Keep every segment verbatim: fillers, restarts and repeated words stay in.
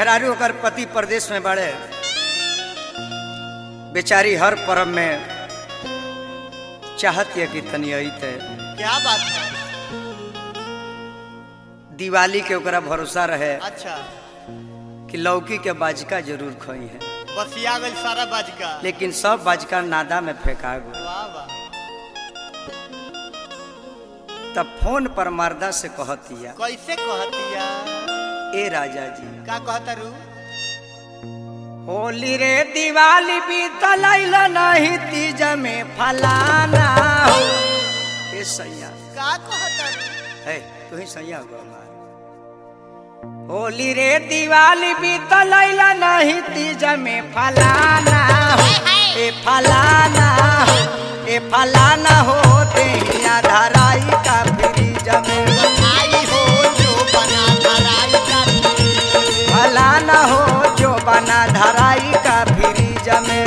मेहरारू ओकर पति प्रदेश में बड़े, बेचारी हर पर्व में चाहत है कि तनी अइते। क्या बात है? दिवाली के ओकरा भरोसा रहे अच्छा, कि लौकी के बाजिका जरूर खोई है, बस आ गई सारा बाजिका। लेकिन सब बाजिका नादा में फेंका गई। वाह वाह। तब फोन पर मर्दा से कहतिया, कैसे कहतिया? ए राजा जी का कहता रू? होली रे दिवाली बीतल नहीं तीज में फलाना हो। ए सैया का कहता रू? है तू ही सैया हो हमार। होली रे दिवाली बीतल नहीं तीज में फलाना हो। ए फलाना हो, ए फलाना हो देहिया धराई का फ्रीज में। आई हो जो बना धराई का फलाना हो जो बना धराई का फ्रीज में।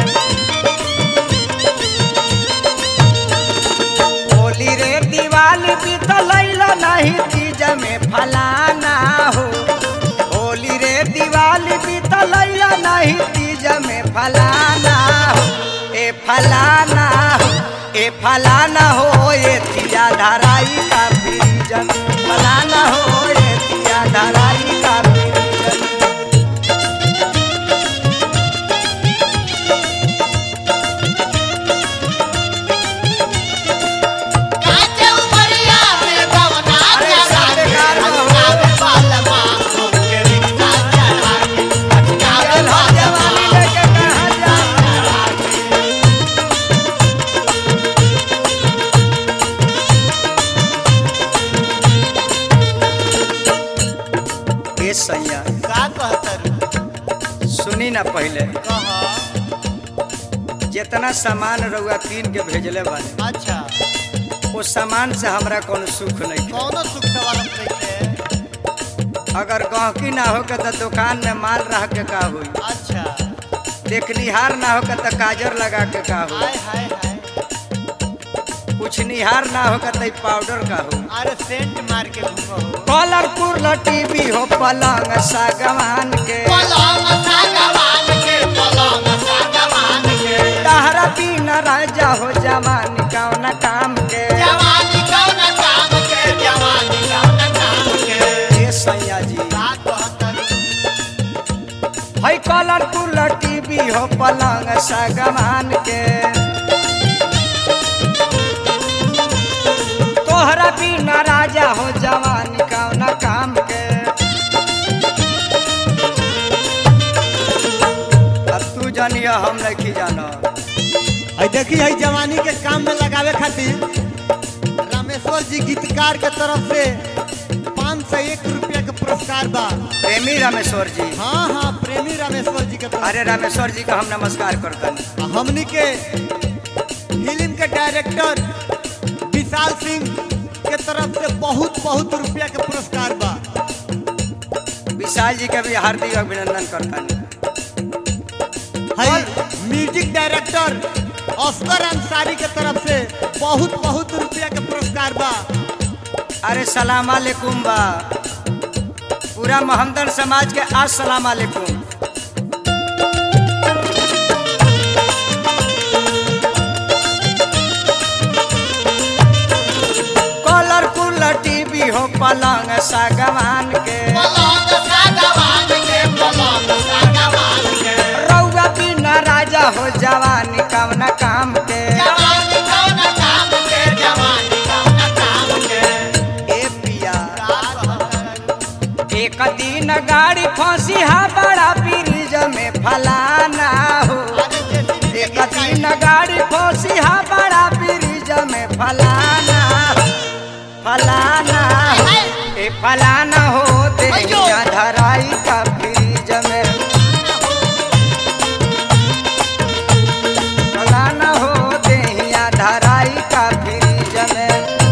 होली रे दिवाली बीतल नहीं तीज में फलाना हो। होली रे दिवाली बीतल नहीं तीज में फलाना हो। ए फलाना हो, ए फलाना हो ये तिया धराई का फ्रीज में। फलाना हो ये तिया धराई का फ्रीज में। काचे उमरिया में गवना अरे सारे गार में हो। अटकावे बालमा के रिक्शा चला के अटकावे चल हो जवानी लेके कहाँ जा। ए सैया का कहता रू? सुनी ना, पहले कह। जितना सामान रउआ कीन के भेजले बानी, अच्छा, वो सामान से हमरा कोनो सुख नहीं है। कौनो सुख सवाल नहीं। अगर गहकी ना हो के तो दुकान में माल रह के का हुई, अच्छा, देखनिहार ना हो के तो काजर लगा के का हुई, हाय हाय हाय। कुछ निहार ना हो के तो पाउडर का हुई। अरे सेंट मार के घूमो। कलरपुर टीवी हो पलंग सागवान के। पलंग सागवान के, पलंग सागवान के। तहरा बिना राजा हो जवानी कौन काम के। जवानी कौन काम के, जवानी कौन काम के। ए सैया जी का कहता रू? है कलरपुर टीवी हो पलंग सागवान के। तोहरा बिना राजा हो जवानी कौन काम के। अब तू जानिया हम नहीं जाना। आई देखी है जवानी के काम में लगावे खातिर रामेश्वर जी गीतकार के तरफ से पाँच सौ एक रुपया के पुरस्कार बा। प्रेमी रामेश्वर जी। हाँ हाँ, प्रेमी रामेश्वर जी के तरफ। अरे रामेश्वर जी का हम नमस्कार करते। हमनी के फिल्म के डायरेक्टर विशाल सिंह के तरफ से बहुत बहुत रुपया के पुरस्कार बा। विशाल जी का भी हार्दिक अभिनंदन करता। है म्यूजिक डायरेक्टर अस्कर अंसारी के तरफ से बहुत बहुत रुपया के पुरस्कार बा। अरे सलाम अलैकुम बा, पूरा मोहम्मदन समाज के अस्सलाम अलैकुम। कलरफुल टीवी हो पलंग सागवान के। पलंग सागवान के, पलंग सागवान के। रउआ बिना राजा हो जवानी कवना काम के। जवानी कौन काम के, जवानी कौन काम के। ए पिया एक दिन गाड़ी फंसी हा बड़ा ब्रिज में फलाना हो। एक दिन गाड़ी फंसी हा बड़ा ब्रिज में फलाना हो। फलाना हो, ए फलाना हो देहिया धराई का फ्रीज में। फलाना हो देहिया धराई का फ्रीज में।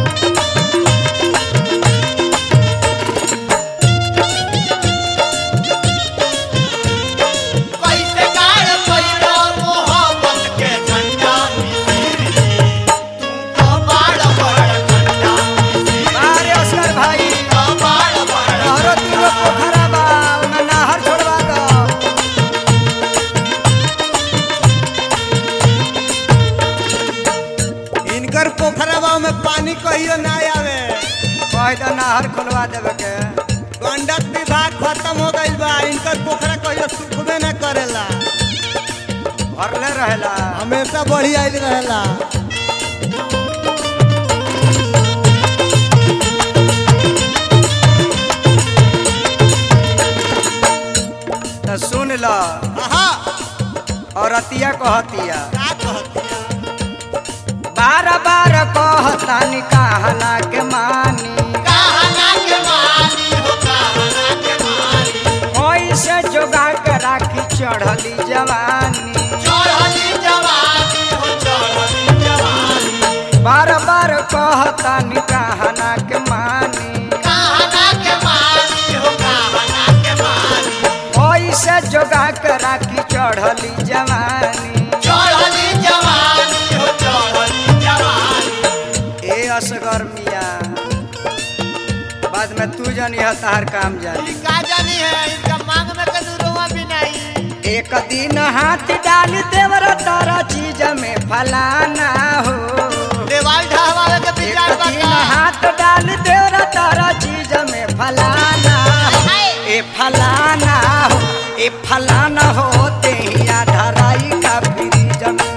कैसे गाड़ पैलो मोहब्बत के झंडा मिसिर तू तो बाड़ बड़ झंडा मिसिर। अरे अस्कर भाई तो बाड़ बड़ गांव में पानी कहियो ना आवे। कह दो नहर खुलवा देवे के। गंडक विभाग खत्म हो गइल बा, इनकर पोखरा कहियो सुखबे न करेला, भरले रहेला। हमेशा बढ़ी आइल रहेला। तो सुन लो हाँ औरतिया कहतिया का कहतिया? बार बार कहतानी कहना के मानी, कहना के मानी हो, कहना के मानी। कैसे जोगा के राखी चढ़ली जवानी, चढ़ली जवानी हो, चढ़ली जवानी। बार बार कहतानी कहना के मानी, कहना के मानी हो, कहना के मानी। कैसे जोगा के राखी चढ़ली जवानी, चढ़ली जवानी हो, चढ़ली जवानी। ए असगर मिया बाद में तू जानी है तार काम जानी। का जानी है इनका मांग में कदुरवा भी नहीं। एक दिन हाथ डाल देवर तारा चीज में फलाना हो, देवाल ढावावे के एक विचार दिन बता। हाथ डाल देवर तारा चीज में फलाना हो, ए फलाना हो, ए फलाना हो तेहिया धराई का फ्रीज में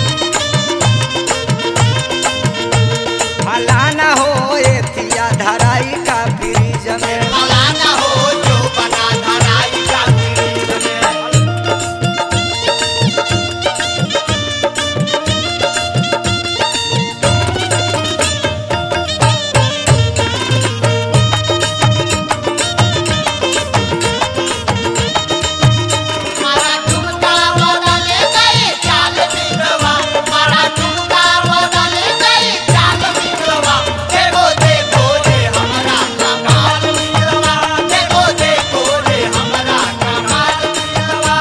फलाना हो, ए थिया धराई का फ्रीज में फलाना हो जो बना धराई का फ्रीज में। मारा ठुमका बदले गई चाल बिगवा, मारा ठुमका बदले गई चाल बिगवा। देखो देखो रे हमरा कमाल बिगवा, देखो देखो रे हमरा कमाल बिगवा।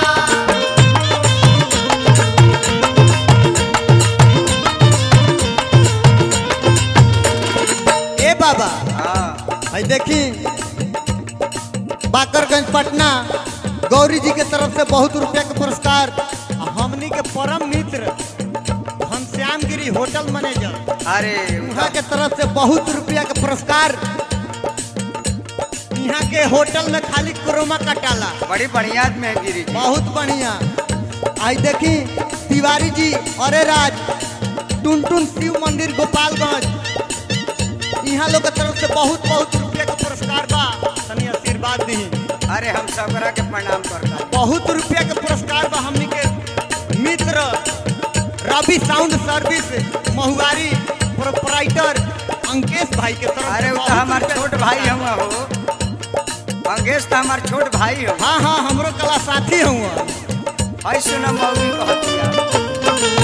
ए बाबा हाँ भाई देखी बाकरगंज पटना गौरी जी के तरफ से बहुत रुपया के पुरस्कार। आ हमनी के परम मित्र घनश्याम गिरी होटल मैनेजर अरे वहाँ के तरफ से बहुत रुपया के पुरस्कार। यहाँ के होटल में खाली क्रोमा कटाला, बड़ी बढ़िया में गिरी जी। बहुत बढ़िया। आई देखी तिवारी जी अरे राज टुनटुन शिव मंदिर गोपालगंज, यहाँ लोग के तरफ से बहुत बहुत रुपया के पुरस्कार बा। तनी आशीर्वाद दी। अरे हम सबरा के प्रणाम करता। बहुत रुपया के पुरस्कार बा हमनी के मित्र Ravi sound service Mahuari proprietor Ankesh भाई के तरफ अरे से वो तो बहुत हमार रुपया- छोट भाई हम हो, अंगेश तो हमार छोट भाई हो। हाँ हाँ हमरो कला साथी हुआ। है सुना मौगी कहतिया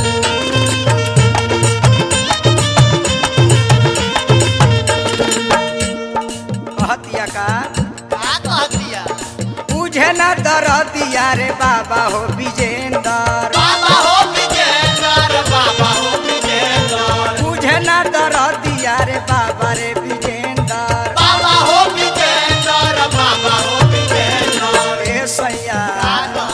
कहतिया का का कहतिया? मुझे न दर दिया रे बाबा हो विजेंदर, बाबा हो विजेंदर, बाबा हो विजेंदर, मुझे न दर दिया रे बाबा रे विजेंदर, बाबा हो विजेंदर, बाबा हो विजेंदर। ए सैया का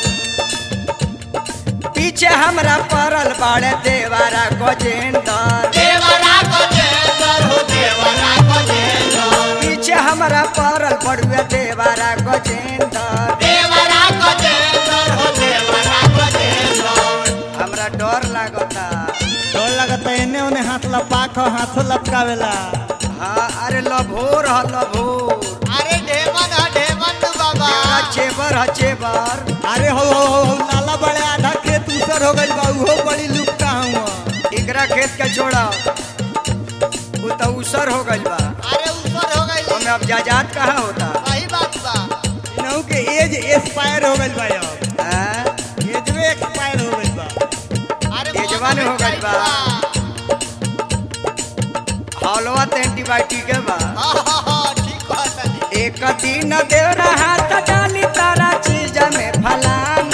पीछे हमरा पड़ल बाड़े देवारा गजेंदर, देवरा गजेंदर हो, देवरा गजेंदर, पीछे हमरा पड़ल बड़ुआ देवारा गजेंदर। देवरा गजेंदर हो, देवरा गजेंदर। हमरा डर लागता। डर लगता एने ओने हाथ लपाक हाथों लपकावेला। हाँ अरे लभोर ह लभोर, अरे ढेमन ह ढेमन तू बाबा। देवरा चेबर ह चेबर। अरे हो हो हो हो, नाला बड़े आधा खेत उसर हो गइल बा, उहो बड़ी लुकता हुआ। एकरा खेत के छोड़ा वो तो उसर हो गइल बा। अरे उसर हो गइल। हमें अब जायदाद कहाँ होता। सही बात बा। इनहू के एज एक्सपायर हो गइल बा अब। हाँ? एजवे एक्सपायर हो गइल बा। अरे एजवा ने हो गइल बा। हलवा तो एंटीबायोटिक है बा। हां हां हां ठीक कहता जी। एक दिन देवरा हाथ डाली तारा चीज में फलाना